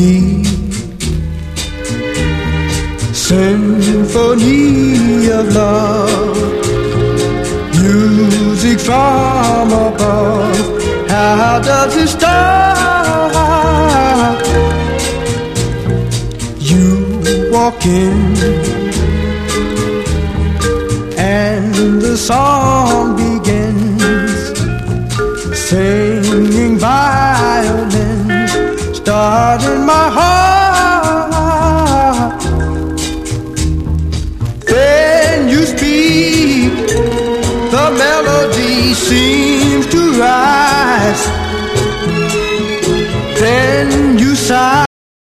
Symphony of love, music from above. How does it start? You walk in and the song begins, singing violins, starting my heart.